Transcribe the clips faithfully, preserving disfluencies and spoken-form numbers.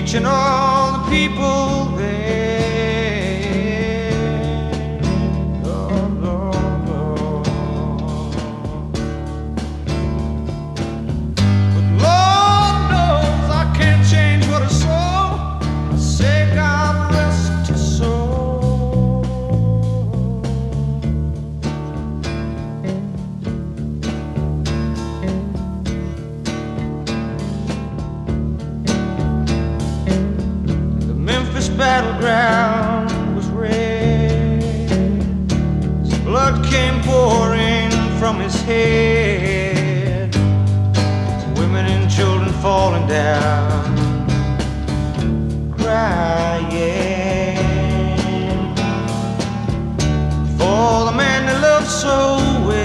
reaching all the people there. Oh, Lord, Lord. But Lord knows I can't change what I saw. I say God rest his soul. The Memphis battleground was red. His blood came pouring from his head. His women and children falling down, crying for the man they loved so well.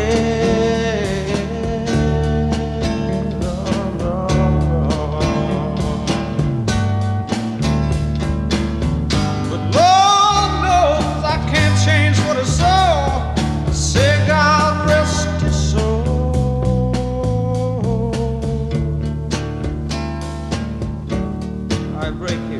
But Lord knows I can't change what I saw. I say God rest his soul. I break here.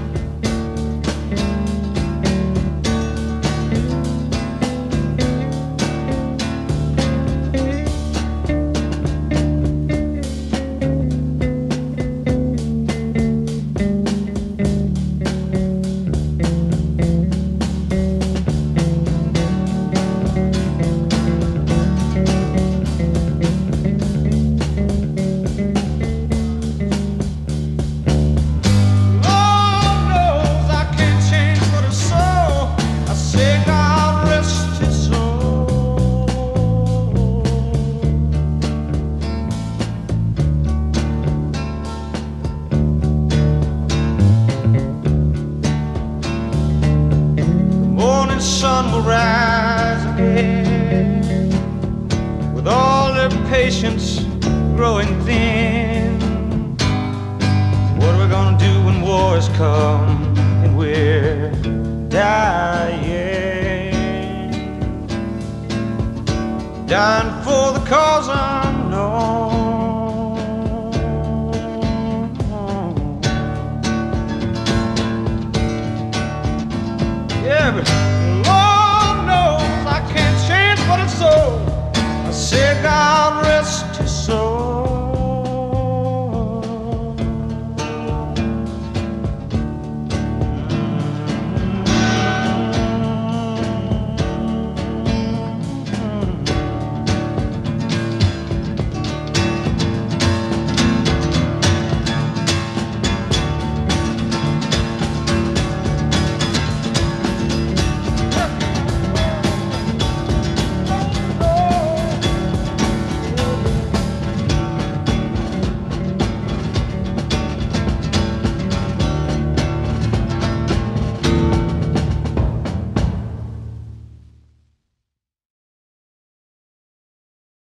Sun will rise again, with all their patience growing thin. What are we gonna do when war has come and we're dying? Dying for the cause